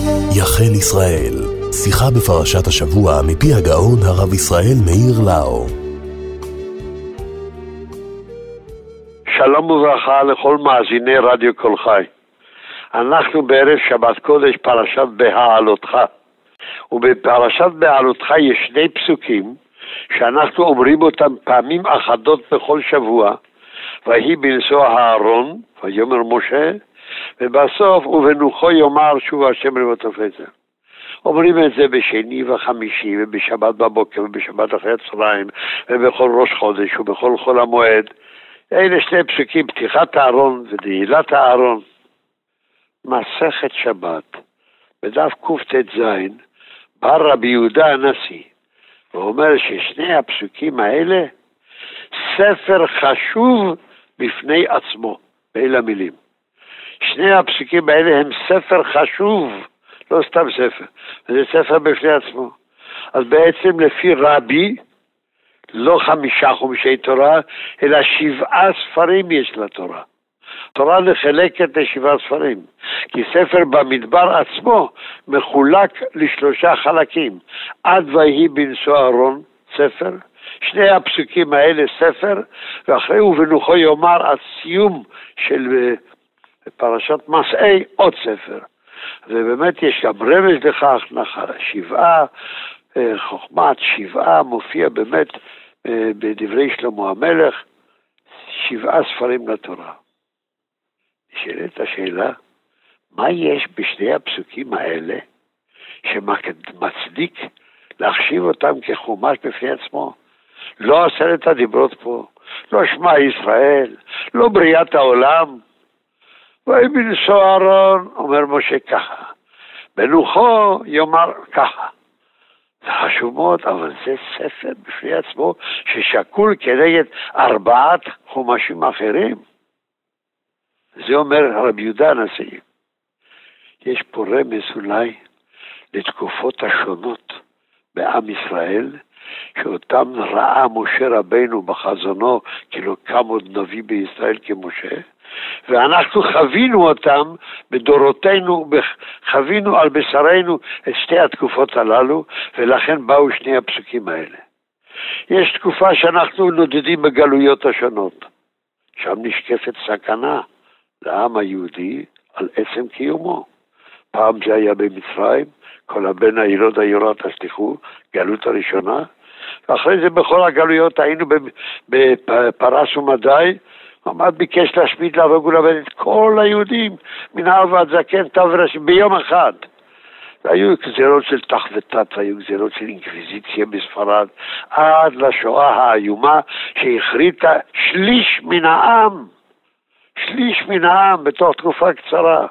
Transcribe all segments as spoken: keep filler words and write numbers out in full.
יחל ישראל, שיחה בפרשת השבוע מפי הגאון הרב ישראל מאיר לאו. שלום וברכה לכל מאזיני רדיו כל חי. אנחנו בערב שבת קודש פרשת בהעלותך. ובפרשת בהעלותך יש שני פסוקים שאנחנו אומרים אותם פעמים אחדות בכל שבוע. ויהי בנשוא הארון, ויאמר משה, ובסוף ובנוחו יאמר שוב השם רבבות הפצר. אומרים את זה בשני וחמישי ובשבת בבוקר ובשבת אחרי הצהריים ובכל ראש חודש ובכל חול המועד. אלה שני פסוקים, פתיחת הארון ונעילת הארון. מסכת שבת, בדף קט"ז, בא רבי יהודה הנשיא, ואומר ששני הפסוקים האלה, ספר חשוב בפני עצמו, באלה המילים. שני הפסוקים האלה הם ספר חשוב, לא סתם ספר, זה ספר בפני עצמו. אז בעצם לפי רבי, לא חמישה חומשי תורה, אלא שבעה ספרים יש לתורה. תורה נחלקת לשבעה ספרים, כי ספר במדבר עצמו מחולק לשלושה חלקים. עד ויהי בנשוא הארון, ספר, שני הפסוקים האלה ספר, ואחרי ובנוחו יאמר הסיום של פרשת מסעי עוד ספר. ובאמת יש גם רמז לכך, שבעה, חוכמת שבעה מופיע באמת בדברי שלמה המלך, שבעה ספרים לתורה. נשאלת השאלה, מה יש בשני הפסוקים האלה שמצדיק להחשיב אותם כחומש בפני עצמו? לא עשרת הדיברות פה, לא שמע ישראל, לא בריאת העולם. ויהי בנשוא הארון, אומר משה ככה, בנוחו יאמר ככה. זה חשוב מאוד, אבל זה ספר בפני עצמו ששקול כנגד ארבעת חומשים אחרים. זה אומר רבי יהודה הנשיא. יש פה רמז אולי לתקופות השונות בעם ישראל, שאותם ראה משה רבינו בחזונו, כאילו קם עוד נביא בישראל כמשה, ואנחנו חווינו אותם בדורותינו, חווינו על בשרנו את שתי התקופות הללו, ולכן באו שני הפסוקים האלה. יש תקופה שאנחנו נודדים בגלויות השונות, שם נשקפת סכנה לעם היהודי על עצם קיומו. פעם זה היה במצרים, כל הבן הילוד היורה תשליכו, גלות הראשונה, ואחרי זה בכל הגלויות היינו בפרס ומדי, עמד ביקש להשמיד להרוג ולאבד את כל היהודים, מנהר ועד זקן, תו ונשים, ביום אחד. והיו גזירות של תח ותת, היו גזירות של אינקוויזיציה בספרד, עד לשואה האיומה שהכריתה שליש מן העם, שליש מן העם בתוך תקופה קצרה.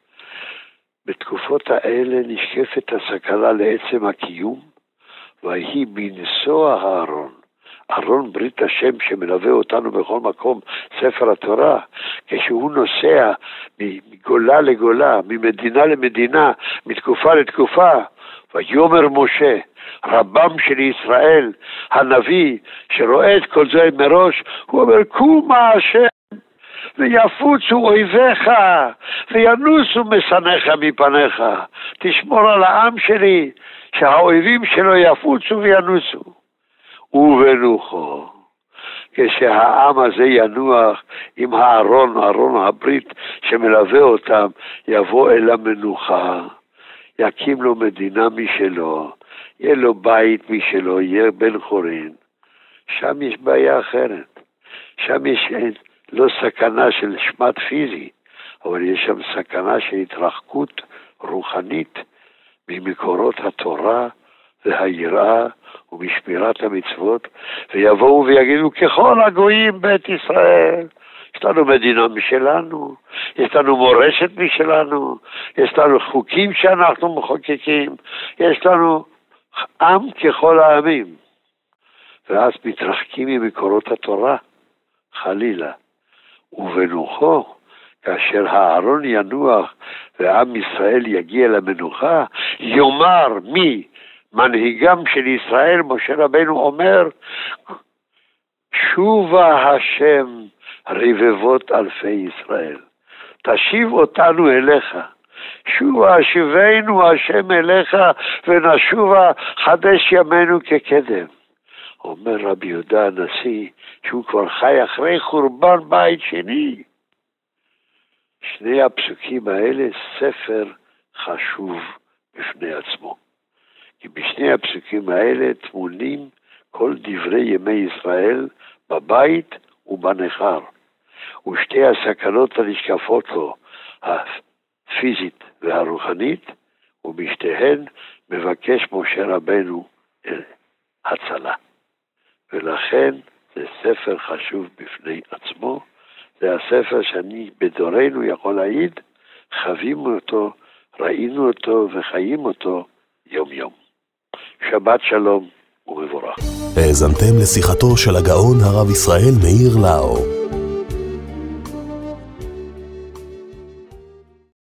בתקופות האלה נשקפת הסכנה לעצם הקיום, ויהי בנשוא הארון, ארון ברית השם שמלווה אותנו בכל מקום, ספר התורה, כשהוא נוסע מגולה לגולה, ממדינה למדינה, מתקופה לתקופה, ויאמר משה, רבם של ישראל, הנביא, שרואה את כל זה מראש, הוא אומר, קומה השם, ויפוצו אויביך, וינוסו משנאיך מפניך. תשמור על העם שלי, שהאויבים שלו יפוצו וינוסו. ובנוחו, כשהעם הזה ינוח עם הארון, ארון הברית שמלווה אותם, יבוא אל המנוחה, יקים לו מדינה משלו, יהיה לו בית משלו, יהיה בן חורין. שם יש בעיה אחרת. שם יש לא סכנה של שמת פיזי, אבל יש שם סכנה של התרחקות רוחנית ממקורות התורה והיראה ומשמירת המצוות, ויבואו ויגידו ככל הגויים בית ישראל, יש לנו מדינה משלנו, יש לנו מורשת משלנו, יש לנו חוקים שאנחנו מחוקקים, יש לנו עם ככל העמים. ואז מתרחקים ממקורות התורה, חלילה. ובנוחו, כאשר הארון ינוח ועם ישראל יגיע למנוחה, יאמר מי? מנהיגם של ישראל, משה רבינו אומר, שובה השם רבבות אלפי ישראל. תשיב אותנו אליך, שובה שיבנו השם אליך ונשובה חדש ימינו כקדם. אומר רבי יהודה הנשיא שהוא כבר חי אחרי חורבן בית שני. שני הפסוקים האלה ספר חשוב בפני עצמו. כי בשני הפסוקים האלה תמונים כל דברי ימי ישראל בבית ובנכר. ושתי הסכנות הנשקפות לו, הפיזית והרוחנית, ובשתיהן מבקש משה רבנו הצלה. ולכן זה ספר חשוב בפני עצמו. זה הספר שאני בדורנו יכול להעיד, חווים אותו, ראינו אותו וחיים אותו יום יום. שבת שלום ומבורך. האזנתם לשיחתו של הגאון הרב ישראל מאיר לאו.